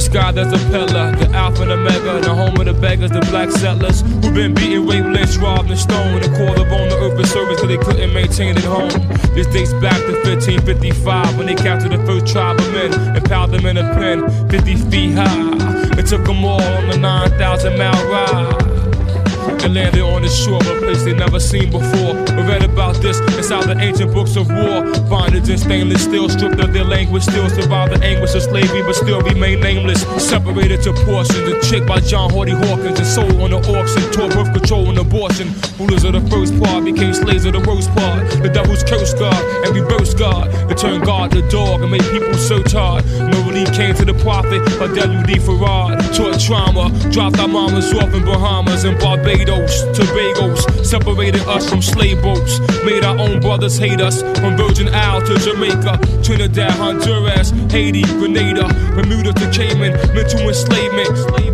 sky there's a pillar, the alpha and omega, the home of the beggars, the black settlers who've been beaten, raped, lynched, robbed, and stoned. The call of on the earth is service till they couldn't maintain it home. This dates back to 1555 when they captured the first tribe of men and piled them in a pen 50 feet high. It took them all on the 9,000-mile ride. And landed on the shore of a place they never seen before. We read about this inside the ancient books of war. Bondage in stainless steel, stripped of their language, still survive the anguish of slavery, but still remain nameless. Separated to portions, a chick by John Hardy Hawkins, and sold on the auction, taught birth control and abortion. Rulers of the first part became slaves of the worst part. The devil's cursed God and reversed God. It turned God to dog and made people search hard. No relief came to the prophet or W.D. Farad. Taught trauma, dropped our mamas off in Bahamas and Barbados. Tobagos separated us from slave boats, made our own brothers hate us. From Virgin Isle to Jamaica, Trinidad, Honduras, Haiti, Grenada, Bermuda to Cayman, mental enslavement.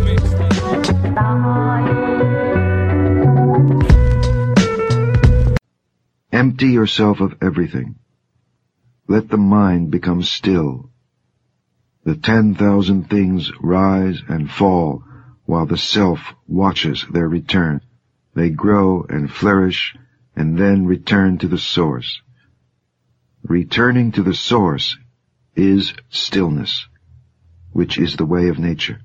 Empty yourself of everything. Let the mind become still. The 10,000 things rise and fall while the self watches their return. They grow and flourish and then return to the source. Returning to the source is stillness, which is the way of nature.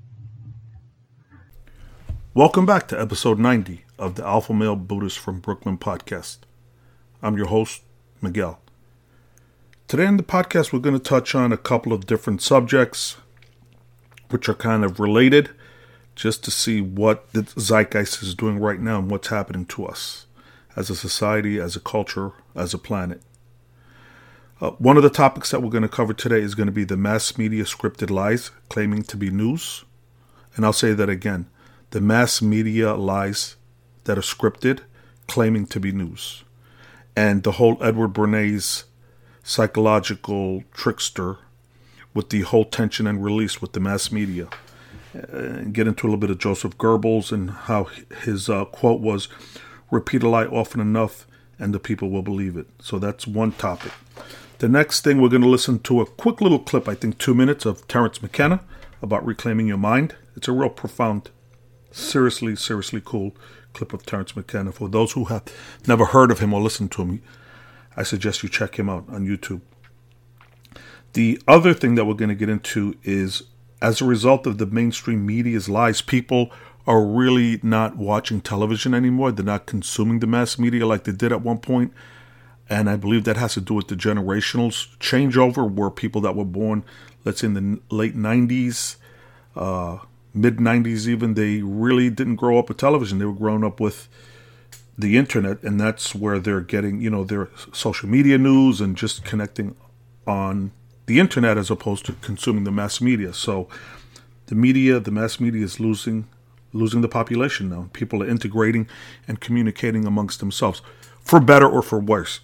Welcome back to episode 90 of the Alpha Male Buddhist from Brooklyn podcast. I'm your host, Miguel. Today in the podcast, we're going to touch on a couple of different subjects which are kind of related, just to see what the zeitgeist is doing right now and what's happening to us as a society, as a culture, as a planet. One of the topics that we're going to cover today is going to be the mass media scripted lies claiming to be news. And I'll say that again. The mass media lies that are scripted claiming to be news. And the whole Edward Bernays psychological trickster with the whole tension and release with the mass media. And get into a little bit of Joseph Goebbels and how his quote was, "Repeat a lie often enough and the people will believe it." So that's one topic. The next thing, we're going to listen to a quick little clip, I think 2 minutes, of Terence McKenna about reclaiming your mind. It's a real profound, seriously cool clip of Terence McKenna. For those who have never heard of him or listened to him, I suggest you check him out on YouTube. The other thing that we're going to get into is, as a result of the mainstream media's lies, people are really not watching television anymore. They're not consuming the mass media like they did at one point. And I believe that has to do with the generational changeover, where people that were born, let's say in the late 90s, mid-90s even, they really didn't grow up with television. They were growing up with the internet, and that's where they're getting, their social media news and just connecting on the internet as opposed to consuming the mass media. So the mass media is losing the population now. People are integrating and communicating amongst themselves, for better or for worse.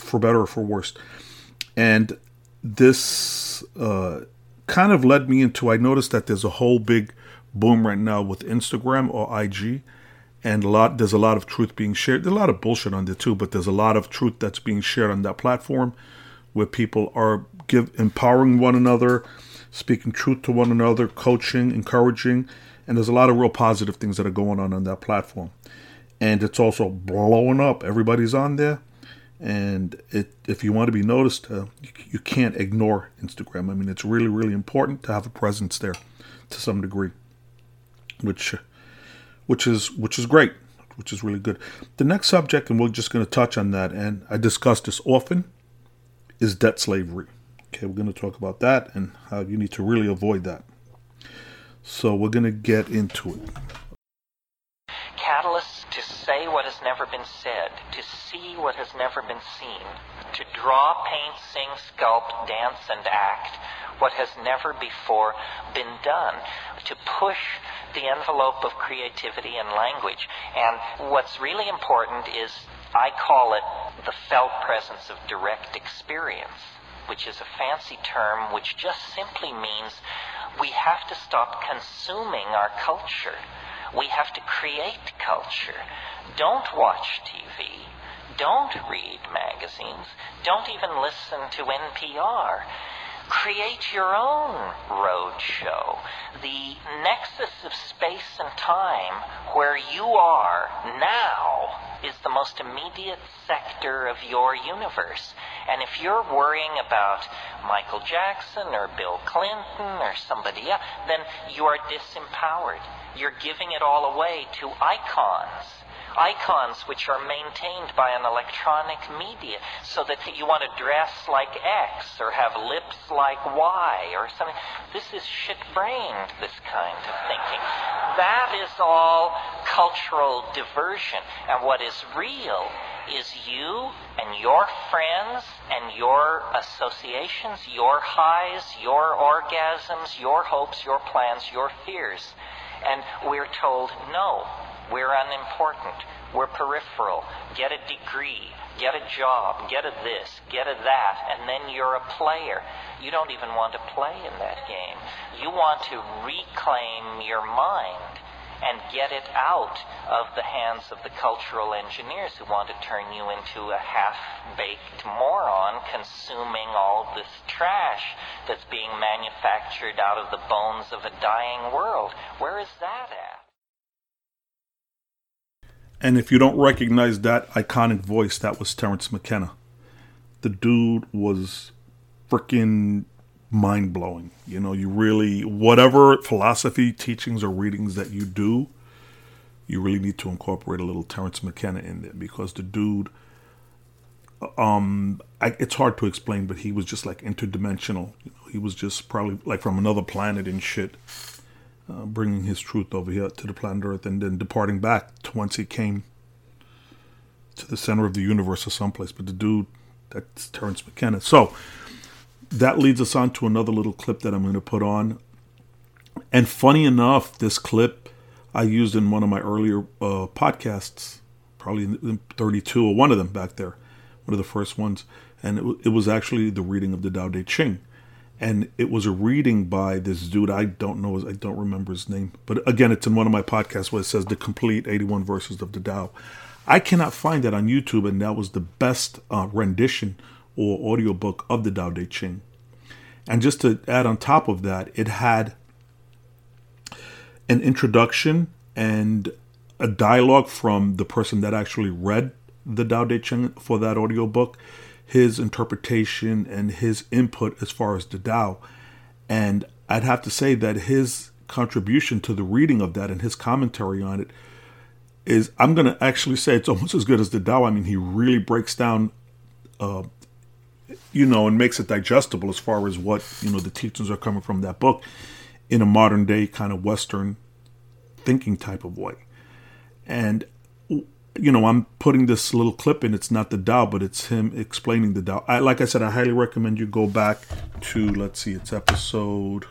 And this kind of led me into, I noticed that there's a whole big boom right now with Instagram or IG, and there's a lot of truth being shared. There's a lot of bullshit on there too, but there's a lot of truth that's being shared on that platform, where people are empowering one another, speaking truth to one another, coaching, encouraging, and there's a lot of real positive things that are going on that platform. And it's also blowing up. Everybody's on there, and if you want to be noticed, you can't ignore Instagram. I mean, it's really, really important to have a presence there to some degree, which is great, which is really good. The next subject, and we're just going to touch on that, and I discuss this often, is debt slavery. Okay, we're going to talk about that and how you need to really avoid that. So we're going to get into it. Catalysts to say what has never been said, to see what has never been seen, to draw, paint, sing, sculpt, dance, and act what has never before been done, to push the envelope of creativity and language. And what's really important is, I call it the felt presence of direct experience, which is a fancy term which just simply means we have to stop consuming our culture. We have to create culture. Don't watch TV. Don't read magazines. Don't even listen to NPR. Create your own road show. The nexus of space and time where you are now is the most immediate sector of your universe. And if you're worrying about Michael Jackson or Bill Clinton or somebody else, then you are disempowered. You're giving it all away to icons. Icons which are maintained by an electronic media, so that you want to dress like X or have lips like Y or something. This is shit-brained, this kind of thinking. That is all cultural diversion. And what is real is you and your friends and your associations, your highs, your orgasms, your hopes, your plans, your fears. And we're told, no, we're unimportant, we're peripheral, get a degree, get a job, get a this, get a that, and then you're a player. You don't even want to play in that game. You want to reclaim your mind and get it out of the hands of the cultural engineers who want to turn you into a half-baked moron consuming all this trash that's being manufactured out of the bones of a dying world. Where is that at? And if you don't recognize that iconic voice, that was Terence McKenna. The dude was freaking mind-blowing. You know, you really, whatever philosophy, teachings, or readings that you do, you really need to incorporate a little Terence McKenna in there, because the dude, it's hard to explain, but he was just like interdimensional. You know, he was just probably like from another planet and shit, bringing his truth over here to the planet Earth and then departing back to once he came to the center of the universe or someplace. But the dude, that's Terence McKenna. So that leads us on to another little clip that I'm going to put on. And funny enough, this clip I used in one of my earlier podcasts, probably in 32, or one of them back there, one of the first ones. And it was actually the reading of the Tao Te Ching. And it was a reading by this dude, I don't remember his name. But again, it's in one of my podcasts where it says the complete 81 verses of the Tao. I cannot find that on YouTube, and that was the best rendition or audiobook of the Tao Te Ching. And just to add on top of that, it had an introduction and a dialogue from the person that actually read the Tao Te Ching for that audiobook, his interpretation and his input as far as the Tao. And I'd have to say that his contribution to the reading of that and his commentary on it is, I'm going to actually say it's almost as good as the Tao. I mean, he really breaks down, and makes it digestible as far as what, the teachings are coming from that book in a modern day kind of Western thinking type of way. And I'm putting this little clip in. It's not the Tao, but it's him explaining the Tao. Like I said, I highly recommend you go back to, it's episode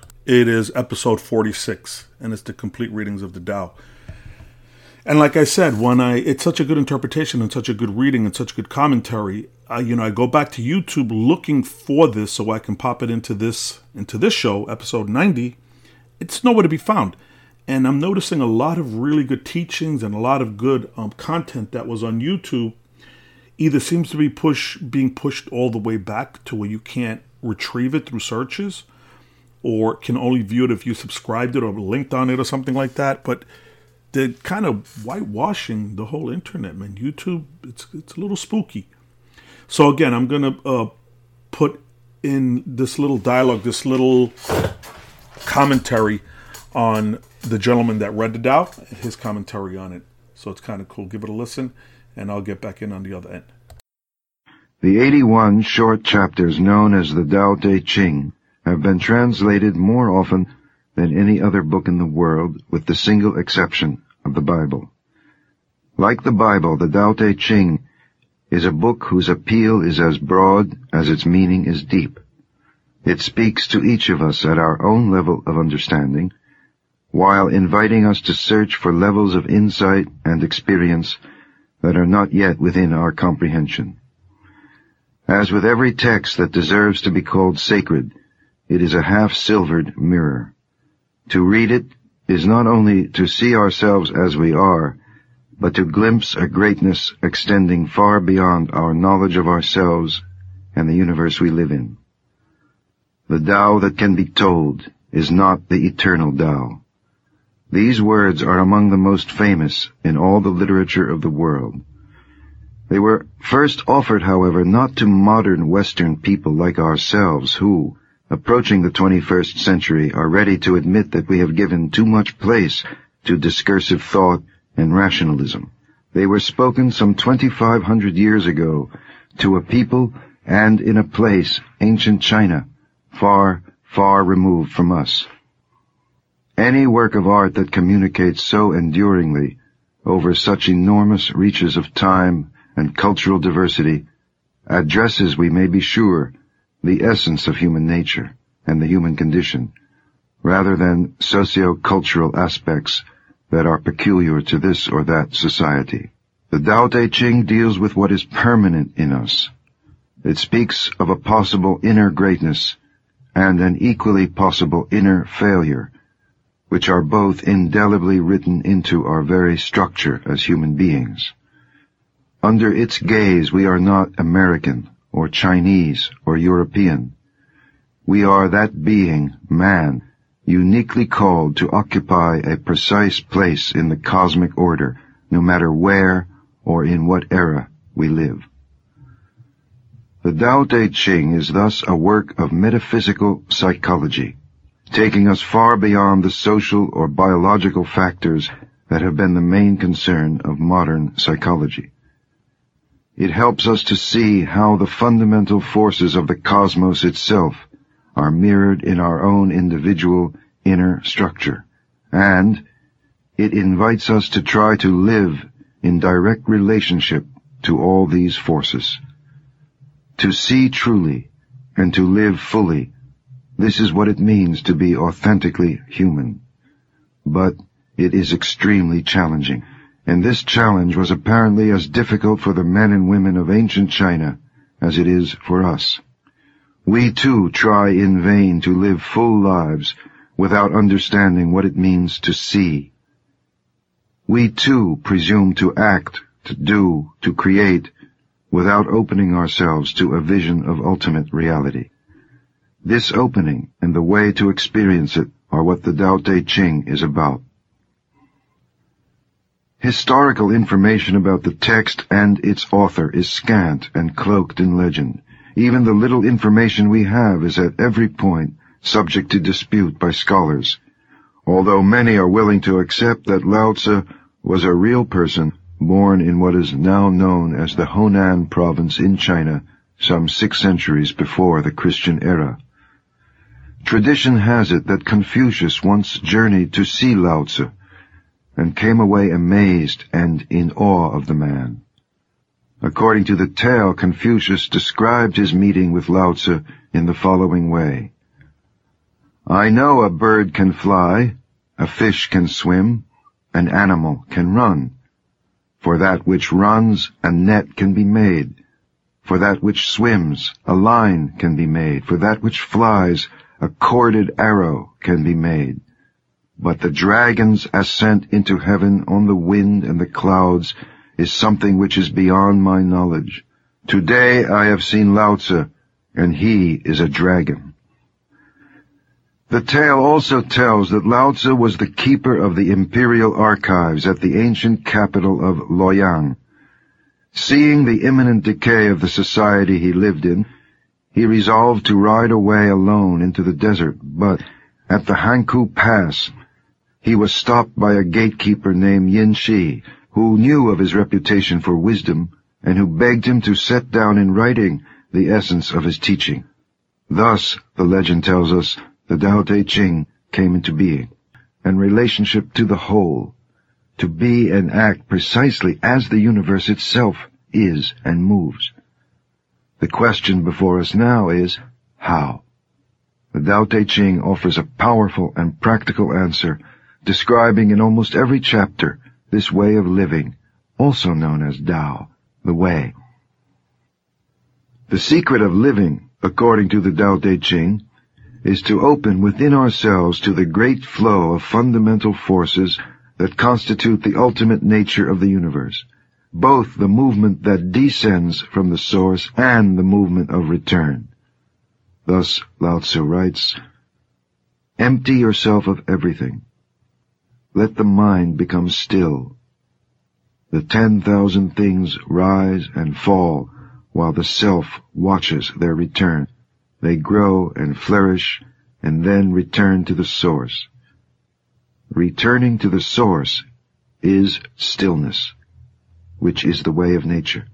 46, and it's the complete readings of the Tao. And like I said, it's such a good interpretation and such a good reading and such good commentary. I go back to YouTube looking for this so I can pop it into this show, episode 90. It's nowhere to be found. And I'm noticing a lot of really good teachings and a lot of good content that was on YouTube either seems to be being pushed all the way back to where you can't retrieve it through searches, or can only view it if you subscribed it or linked on it or something like that. But they're kind of whitewashing the whole internet, man. YouTube, it's a little spooky. So again, I'm going to put in this little dialogue, this little commentary on the gentleman that read the Tao, his commentary on it. So it's kind of cool. Give it a listen, and I'll get back in on the other end. The 81 short chapters known as the Tao Te Ching have been translated more often than any other book in the world, with the single exception of the Bible. Like the Bible, the Tao Te Ching is a book whose appeal is as broad as its meaning is deep. It speaks to each of us at our own level of understanding, while inviting us to search for levels of insight and experience that are not yet within our comprehension. As with every text that deserves to be called sacred, it is a half-silvered mirror. To read it is not only to see ourselves as we are, but to glimpse a greatness extending far beyond our knowledge of ourselves and the universe we live in. The Tao that can be told is not the eternal Tao. These words are among the most famous in all the literature of the world. They were first offered, however, not to modern Western people like ourselves who, approaching the 21st century, are ready to admit that we have given too much place to discursive thought and rationalism. They were spoken some 2,500 years ago to a people and in a place, ancient China, far, far removed from us. Any work of art that communicates so enduringly over such enormous reaches of time and cultural diversity addresses, we may be sure, the essence of human nature and the human condition, rather than socio-cultural aspects that are peculiar to this or that society. The Tao Te Ching deals with what is permanent in us. It speaks of a possible inner greatness and an equally possible inner failure, which are both indelibly written into our very structure as human beings. Under its gaze, we are not American or Chinese or European. We are that being, man, uniquely called to occupy a precise place in the cosmic order, no matter where or in what era we live. The Tao Te Ching is thus a work of metaphysical psychology, taking us far beyond the social or biological factors that have been the main concern of modern psychology. It helps us to see how the fundamental forces of the cosmos itself are mirrored in our own individual inner structure, and it invites us to try to live in direct relationship to all these forces. To see truly and to live fully, this is what it means to be authentically human. But it is extremely challenging, and this challenge was apparently as difficult for the men and women of ancient China as it is for us. We too try in vain to live full lives without understanding what it means to see. We too presume to act, to do, to create, without opening ourselves to a vision of ultimate reality. This opening and the way to experience it are what the Tao Te Ching is about. Historical information about the text and its author is scant and cloaked in legend. Even the little information we have is at every point subject to dispute by scholars. Although many are willing to accept that Lao Tzu was a real person born in what is now known as the Honan province in China some 6 centuries before the Christian era. Tradition has it that Confucius once journeyed to see Lao Tzu and came away amazed and in awe of the man. According to the tale, Confucius described his meeting with Lao Tzu in the following way. I know a bird can fly, a fish can swim, an animal can run. For that which runs, a net can be made. For that which swims, a line can be made. For that which flies, a corded arrow can be made. But the dragon's ascent into heaven on the wind and the clouds is something which is beyond my knowledge. Today I have seen Lao Tzu, and he is a dragon. The tale also tells that Lao Tzu was the keeper of the imperial archives at the ancient capital of Luoyang. Seeing the imminent decay of the society he lived in, he resolved to ride away alone into the desert, but at the Hankou Pass, he was stopped by a gatekeeper named Yin Shi, who knew of his reputation for wisdom, and who begged him to set down in writing the essence of his teaching. Thus, the legend tells us, the Tao Te Ching came into being, and relationship to the whole, to be and act precisely as the universe itself is and moves. The question before us now is, how? The Tao Te Ching offers a powerful and practical answer, describing in almost every chapter this way of living, also known as Tao, the way. The secret of living, according to the Tao Te Ching, is to open within ourselves to the great flow of fundamental forces that constitute the ultimate nature of the universe, both the movement that descends from the source and the movement of return. Thus, Lao Tzu writes, "Empty yourself of everything. Let the mind become still. The 10,000 things rise and fall while the self watches their return. They grow and flourish and then return to the source. Returning to the source is stillness, which is the way of nature."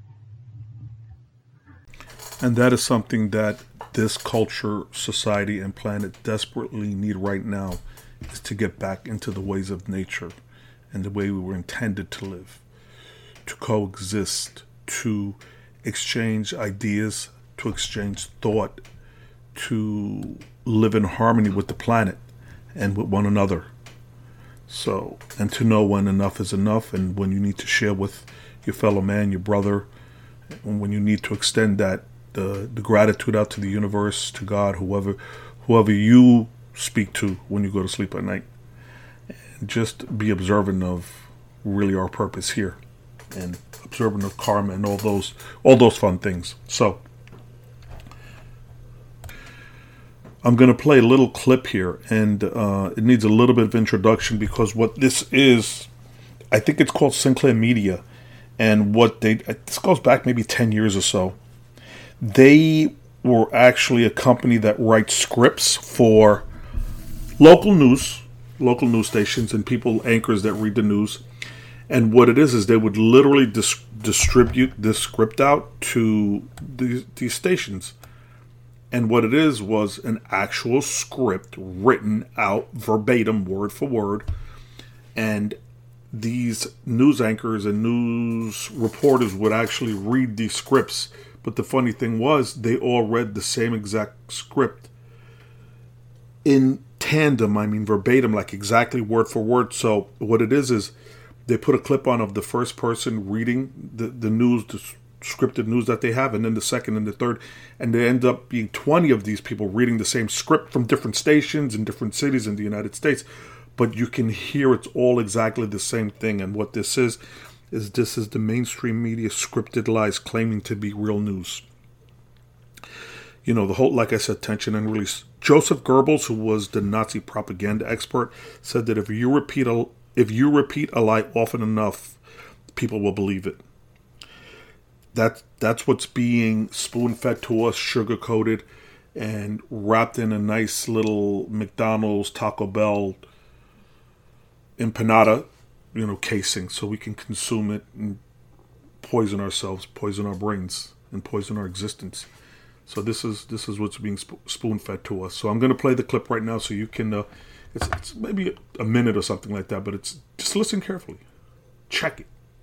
And that is something that this culture, society, and planet desperately need right now, is to get back into the ways of nature and the way we were intended to live, to coexist, to exchange ideas, to exchange thought, to live in harmony with the planet and with one another. So, and to know when enough is enough, and when you need to share with your fellow man, your brother, and when you need to extend that the gratitude out to the universe, to God, whoever you speak to when you go to sleep at night. And just be observant of really our purpose here, and observant of karma and all those fun things. So I'm going to play a little clip here, and it needs a little bit of introduction, because what this is, I think it's called Sinclair Media, and this goes back maybe 10 years or so. They were actually a company that writes scripts for local news stations and anchors that read the news. And what it is they would literally distribute this script out to these stations. And what it was an actual script written out verbatim, word for word. And these news anchors and news reporters would actually read these scripts. But the funny thing was, they all read the same exact script in tandem, verbatim, like exactly word for word. So what it is they put a clip on of the first person reading the news, the scripted news that they have, and then the second and the third, and there end up being 20 of these people reading the same script from different stations in different cities in the United States, but you can hear it's all exactly the same thing. And what this is the mainstream media scripted lies claiming to be real news. You know, the whole, like I said, tension and release. Joseph Goebbels, who was the Nazi propaganda expert, said that if you repeat a lie often enough, people will believe it. That's what's being spoon-fed to us, sugar-coated, and wrapped in a nice little McDonald's, Taco Bell empanada, casing, so we can consume it and poison ourselves, poison our brains, and poison our existence. So this is what's being spoon-fed to us. So I'm going to play the clip right now, so you can. It's maybe a minute or something like that, but just listen carefully, check it.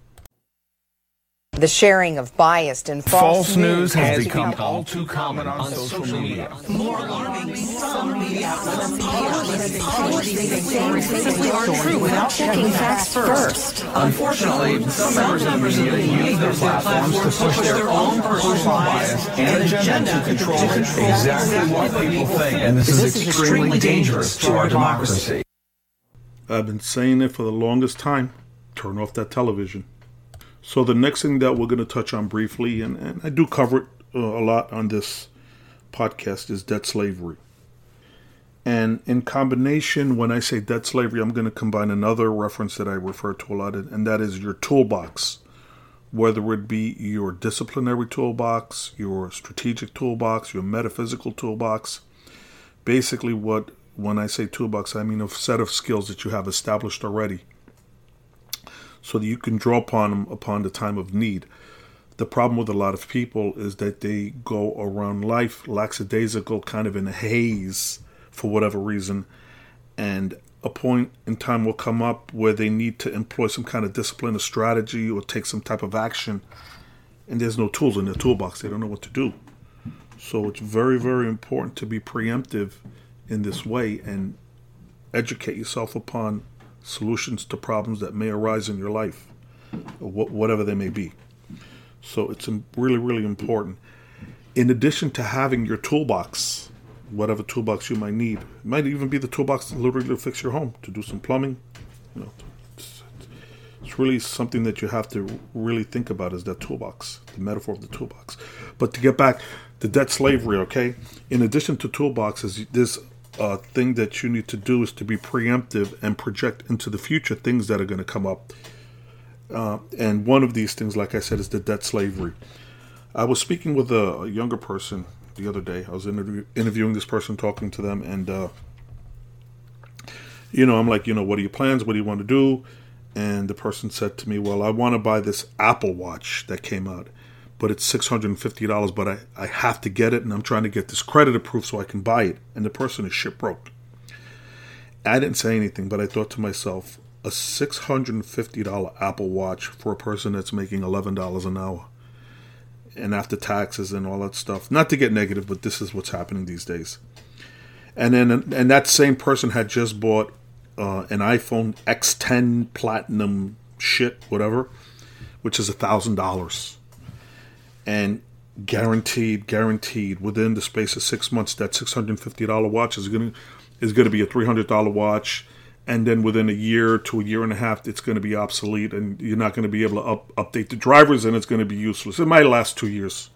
The sharing of biased and false news has become all too common on social media. More alarming, some media outlets publish things that aren't true without checking facts first. Unfortunately, some members of the media use their platforms to push their own personal bias and agenda to control exactly what people think. And this is extremely dangerous to our democracy. I've been saying it for the longest time. Turn off that television. So the next thing that we're going to touch on briefly, and I do cover it a lot on this podcast, is debt slavery. And in combination, when I say debt slavery, I'm going to combine another reference that I refer to a lot, and that is your toolbox. Whether it be your disciplinary toolbox, your strategic toolbox, your metaphysical toolbox. Basically, when I say toolbox, I mean a set of skills that you have established already, so that you can draw upon them upon the time of need. The problem with a lot of people is that they go around life lackadaisical, kind of in a haze for whatever reason, and a point in time will come up where they need to employ some kind of discipline or strategy or take some type of action, and there's no tools in their toolbox. They don't know what to do. So it's very, very important to be preemptive in this way and educate yourself upon solutions to problems that may arise in your life, whatever they may be. So it's really, really important. In addition to having your toolbox, whatever toolbox you might need, it might even be the toolbox to literally fix your home, to do some plumbing. It's it's really something that you have to really think about, is that toolbox, the metaphor of the toolbox. But to get back to debt slavery, okay, in addition to toolboxes, this thing that you need to do is to be preemptive and project into the future things that are going to come up. And one of these things, like I said, is the debt slavery. I was speaking with a younger person the other day. I was interviewing this person, talking to them, and I'm like, what are your plans? What do you want to do? And the person said to me, well, I want to buy this Apple Watch that came out, but it's $650, but I have to get it, and I'm trying to get this credit approved so I can buy it. And the person is shit broke. I didn't say anything, but I thought to myself, a $650 Apple Watch for a person that's making $11 an hour, and after taxes and all that stuff. Not to get negative, but this is what's happening these days. And that same person had just bought an iPhone X10 Platinum shit, whatever, which is $1,000. And guaranteed, within the space of 6 months, that $650 watch is going to be a $300 watch. And then within a year to a year and a half, it's going to be obsolete, and you're not going to be able to update the drivers, and it's going to be useless. It might last 2 years.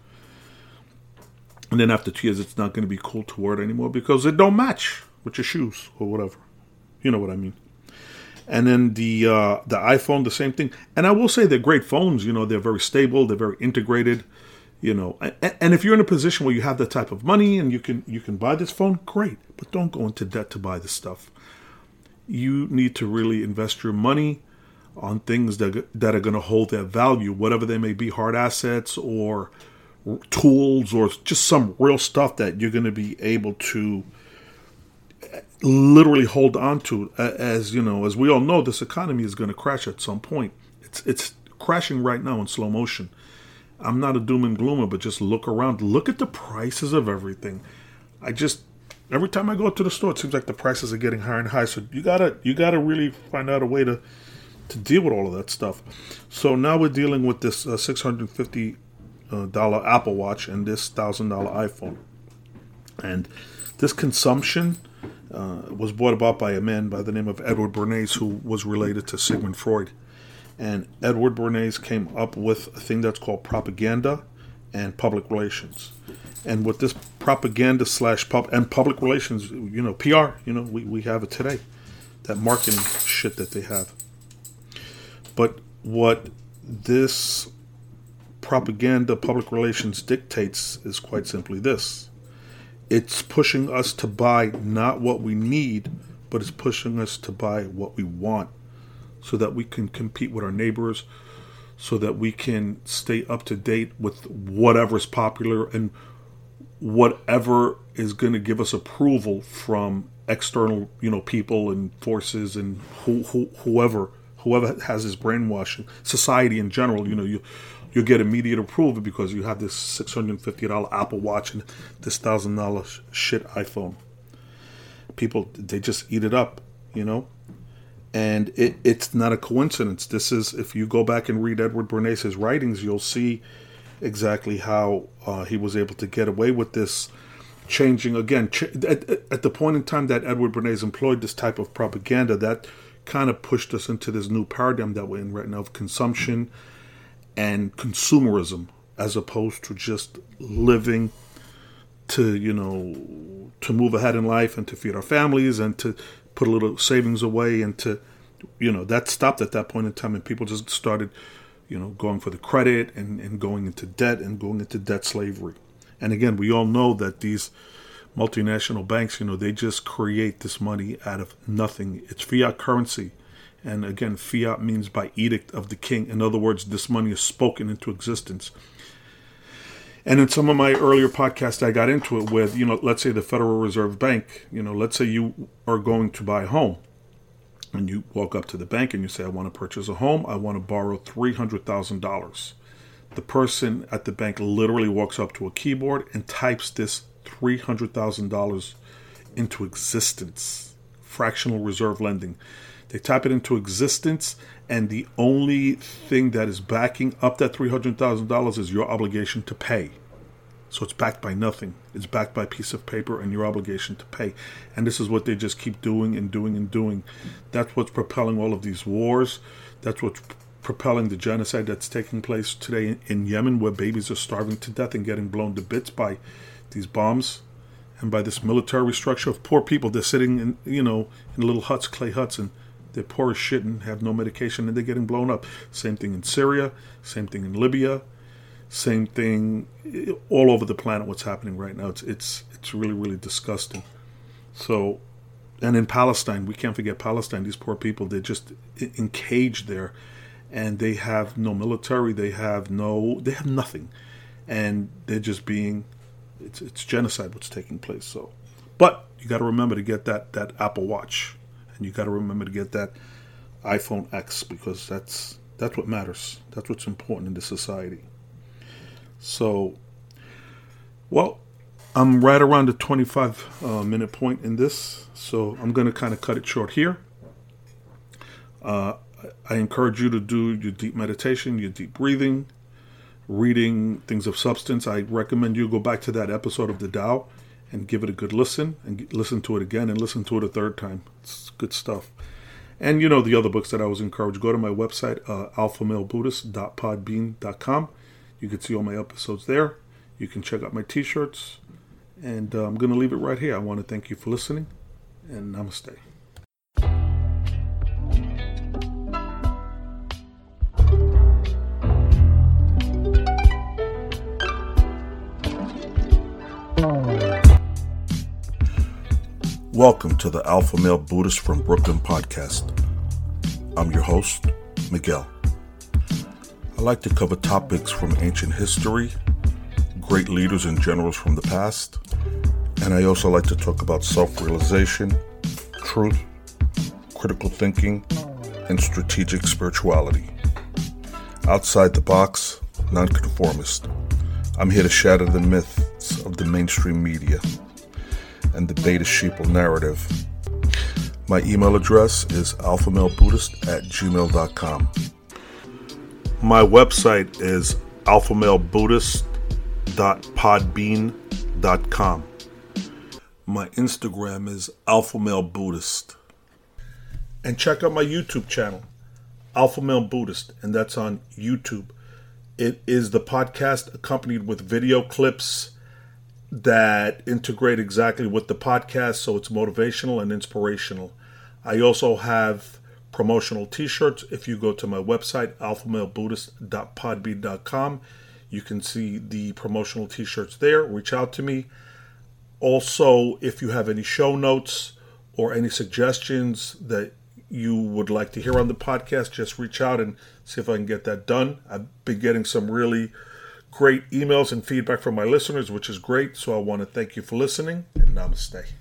And then after 2 years, it's not going to be cool to wear it anymore because it don't match with your shoes or whatever. You know what I mean. And then the iPhone, the same thing. And I will say they're great phones. They're very stable. They're very integrated. And if you're in a position where you have that type of money and you can buy this phone, great. But don't go into debt to buy this stuff. You need to really invest your money on things that are going to hold their value, whatever they may be, hard assets or tools or just some real stuff that you're going to be able to literally hold on to. As we all know, this economy is going to crash at some point. It's crashing right now in slow motion. I'm not a doom and gloomer, but just look around. Look at the prices of everything. Every time I go to the store, it seems like the prices are getting higher and higher. So you gotta really find out a way to deal with all of that stuff. So now we're dealing with this $650 Apple Watch and this $1,000 iPhone. And this consumption was brought about by a man by the name of Edward Bernays, who was related to Sigmund Freud. And Edward Bernays came up with a thing that's called propaganda and public relations. And with this propaganda and public relations, PR, we have it today. That marketing shit that they have. But what this propaganda, public relations dictates is quite simply this. It's pushing us to buy not what we need, but it's pushing us to buy what we want so that we can compete with our neighbors, so that we can stay up to date with whatever is popular and whatever is going to give us approval from external, people and forces and whoever has this brainwashing, society in general. You'll get immediate approval because you have this $650 Apple Watch and this $1,000 shit iPhone. People, they just eat it up, And it's not a coincidence. This is, if you go back and read Edward Bernays' writings, you'll see exactly how he was able to get away with this, changing again at the point in time that Edward Bernays employed this type of propaganda. That kind of pushed us into this new paradigm that we're in right now of consumption and consumerism, as opposed to just living to move ahead in life and to feed our families and to put a little savings away, and to that stopped at that point in time, and people just started going for the credit and going into debt and going into debt slavery. And again, we all know that these multinational banks, they just create this money out of nothing. It's fiat currency. And again, fiat means by edict of the king. In other words, this money is spoken into existence. And in some of my earlier podcasts, I got into it with, let's say the Federal Reserve Bank, let's say you are going to buy a home. And you walk up to the bank and you say, I want to purchase a home. I want to borrow $300,000. The person at the bank literally walks up to a keyboard and types this $300,000 into existence. Fractional reserve lending. They type it into existence, and the only thing that is backing up that $300,000 is your obligation to pay. So it's backed by nothing. It's backed by a piece of paper and your obligation to pay. And this is what they just keep doing and doing and doing. That's what's propelling all of these wars. That's what's propelling the genocide that's taking place today in Yemen, where babies are starving to death and getting blown to bits by these bombs and by this military structure of poor people. They're sitting in, in little huts, clay huts, and they're poor as shit and have no medication, and they're getting blown up. Same thing in Syria, same thing in Libya, same thing all over the planet. What's happening right now? It's really, really disgusting. So, and in Palestine, we can't forget Palestine. These poor people, they're just encaged there, and they have no military. They have nothing, and they're just being. It's genocide what's taking place. So, but you got to remember to get that Apple Watch. And you got to remember to get that iPhone X, because that's what matters. That's what's important in this society. So, well, I'm right around the 25-minute point in this, so I'm going to kind of cut it short here. I encourage you to do your deep meditation, your deep breathing, reading things of substance. I recommend you go back to that episode of the Tao and give it a good listen, and listen to it again, and listen to it a third time. It's good stuff. And the other books that I was encouraged, go to my website, alphamalebuddhist.podbean.com. You can see all my episodes there. You can check out my t-shirts. And I'm going to leave it right here. I want to thank you for listening, and namaste. Welcome to the Alpha Male Buddhist from Brooklyn podcast. I'm your host, Miguel. I like to cover topics from ancient history, great leaders and generals from the past, and I also like to talk about self-realization, truth, critical thinking, and strategic spirituality. Outside the box, nonconformist. I'm here to shatter the myths of the mainstream media and the beta sheeple narrative. My email address is alphamalebuddhist@gmail.com. My website is alphamalebuddhist.podbean.com. My Instagram is alphamalebuddhist. And check out my YouTube channel, Alpha Male Buddhist, and that's on YouTube. It is the podcast accompanied with video clips that integrate exactly with the podcast, so it's motivational and inspirational. I also have promotional t-shirts. If you go to my website, alphamalebuddhist.podbean.com, you can see the promotional t-shirts there. Reach out to me. Also, if you have any show notes or any suggestions that you would like to hear on the podcast, just reach out and see if I can get that done. I've been getting some really great emails and feedback from my listeners, which is great. So I want to thank you for listening, and namaste.